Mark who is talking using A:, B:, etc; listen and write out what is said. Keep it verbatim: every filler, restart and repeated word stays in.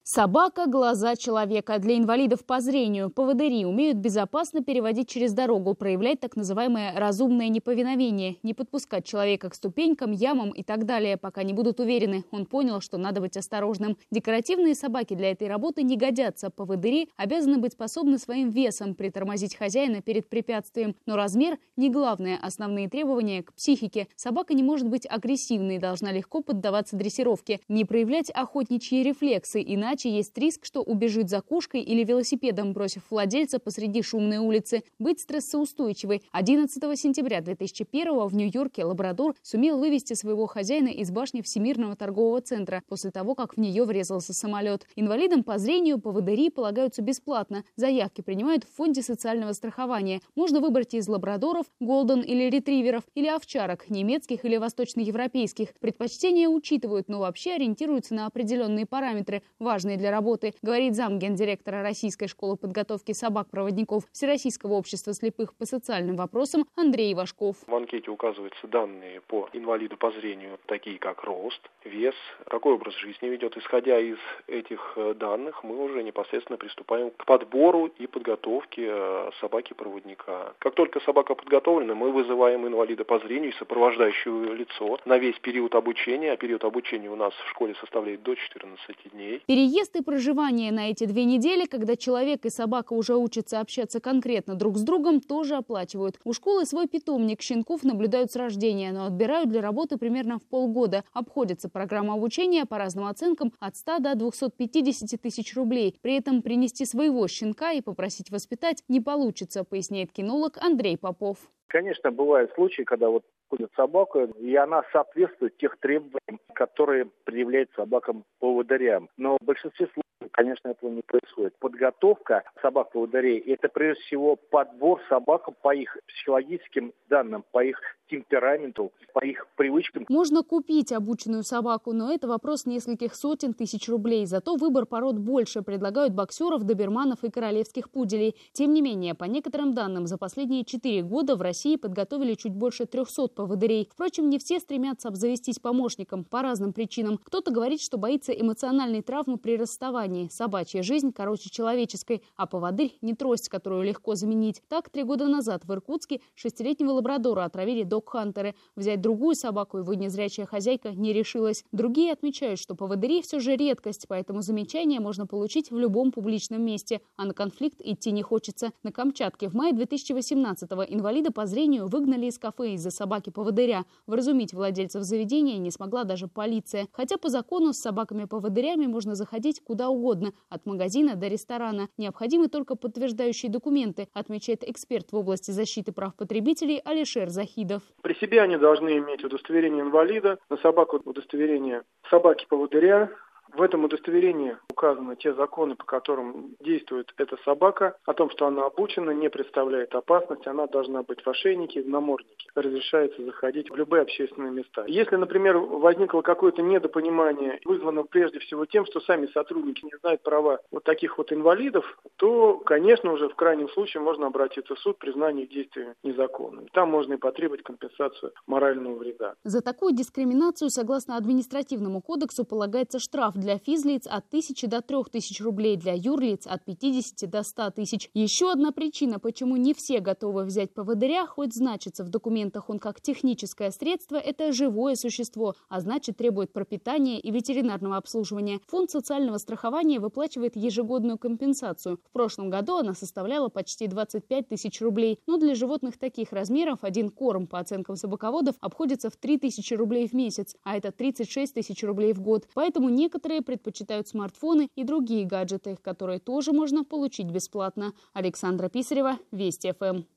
A: Собака – глаза человека. Для инвалидов по зрению поводыри умеют безопасно переводить через дорогу, проявлять так называемое разумное неповиновение, не подпускать человека к ступенькам, ямам и так далее, пока не будут уверены. Он понял, что надо быть осторожным. Декоративные собаки для этой работы не годятся. Поводыри обязаны быть способны своим весом притормозить хозяина перед препятствием. Но размер – не главное. Основные требования к психике. Собака не может быть агрессивной, должна легко поддаваться дрессировке, не проявлять охотничьи рефлексы, иначе есть риск, что убежит за кошкой или велосипедом, бросив владельца посреди шумной улицы. Быть стрессоустойчивой. одиннадцатого сентября две тысячи первого в Нью-Йорке лабрадор сумел вывести своего хозяина из башни Всемирного торгового центра после того, как в нее врезался самолет. Инвалидам по зрению поводыри полагаются бесплатно. Заявки принимают в фонде социального страхования. Можно выбрать из лабрадоров, голден или ретриверов, или овчарок, немецких или восточноевропейских. Предпочтения учитывают, но вообще ориентируются на определенные параметры, важные для работы, говорит замгендиректора Российской школы подготовки собак-проводников Всероссийского общества слепых по социальным вопросам Андрей Ивашков.
B: В анкете указываются данные по инвалиду по зрению, такие как рост, вес, какой образ жизни ведет. Исходя из этих данных, мы уже непосредственно приступаем к подбору и подготовке собаки-проводника. Как только собака подготовлена, мы вызываем инвалида по зрению и сопровождающее лицо на весь период обучения. А период обучения у нас в школе составляет до четырнадцати дней.
A: Переезд и проживание на эти две недели, когда человек и собака уже учатся общаться конкретно друг с другом, тоже оплачивают. У школы свой питомник, щенков наблюдают с рождения, но отбирают для работы примерно в полгода. Обходится программа обучения по разным оценкам от ста до двухсот пятидесяти тысяч рублей. При этом принести своего щенка и попросить воспитать не получится, поясняет кинолог Андрей Попов.
C: Конечно, бывают случаи, когда вот ходит собака, и она соответствует тех требованиям, которые предъявляют собакам-поводырям. Но в большинстве случаев, конечно, этого не происходит. Подготовка собак-поводырей – это прежде всего подбор собак по их психологическим данным, по их темпераменту, по их привычкам.
A: Можно купить обученную собаку, но это вопрос нескольких сотен тысяч рублей. Зато выбор пород больше. Предлагают боксеров, доберманов и королевских пуделей. Тем не менее, по некоторым данным, за последние четыре года в России подготовили чуть больше трехсот поводырей. Впрочем, не все стремятся обзавестись помощником по разным причинам. Кто-то говорит, что боится эмоциональной травмы при расставании. Собачья жизнь короче человеческой, а поводырь – не трость, которую легко заменить. Так, три года назад в Иркутске шестилетнего лабрадора отравили дог-хантеры. Взять другую собаку его незрячая хозяйка не решилась. Другие отмечают, что поводыри все же редкость, поэтому замечания можно получить в любом публичном месте. А на конфликт идти не хочется. На Камчатке в мае две тысячи восемнадцатого инвалида по зрению выгнали из кафе из-за собаки-поводыря. Вразумить владельцев заведения не смогла даже полиция. Хотя по закону с собаками-поводырями можно заходить куда угодно, от магазина до ресторана. Необходимы только подтверждающие документы, отмечает эксперт в области защиты прав потребителей Алишер Захидов.
D: При себе они должны иметь удостоверение инвалида, на собаку удостоверение собаки-поводыря. В этом удостоверении указаны те законы, по которым действует эта собака, о том, что она обучена, не представляет опасности, она должна быть в ошейнике, в наморднике. Разрешается заходить в любые общественные места. Если, например, возникло какое-то недопонимание, вызвано прежде всего тем, что сами сотрудники не знают права вот таких вот инвалидов, то, конечно, уже в крайнем случае можно обратиться в суд признания их действия незаконными. Там можно и потребовать компенсацию морального вреда.
A: За такую дискриминацию, согласно административному кодексу, полагается штраф для физлиц от тысячи до трех тысяч рублей, для юрлиц от пятидесяти до ста тысяч. Еще одна причина, почему не все готовы взять поводыря, хоть значится в документах он как техническое средство, это живое существо, а значит требует пропитания и ветеринарного обслуживания. Фонд социального страхования выплачивает ежегодную компенсацию. В прошлом году она составляла почти двадцать пять тысяч рублей. Но для животных таких размеров один корм, по оценкам собаководов, обходится в три тысячи рублей в месяц, а это тридцать шесть тысяч рублей в год. Поэтому некоторые предпочитают смартфоны и другие гаджеты, которые тоже можно получить бесплатно. Александра Писарева, Вести ФМ.